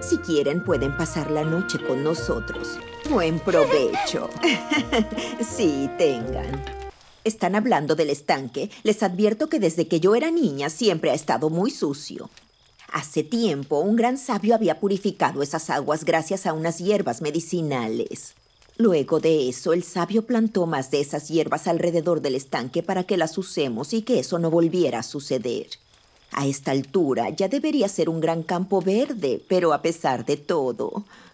Si quieren, pueden pasar la noche con nosotros. Buen provecho. Sí, tengan. ¿Están hablando del estanque? Les advierto que desde que yo era niña siempre ha estado muy sucio. Hace tiempo, un gran sabio había purificado esas aguas gracias a unas hierbas medicinales. Luego de eso, el sabio plantó más de esas hierbas alrededor del estanque para que las usemos y que eso no volviera a suceder. A esta altura ya debería ser un gran campo verde, pero a pesar de todo,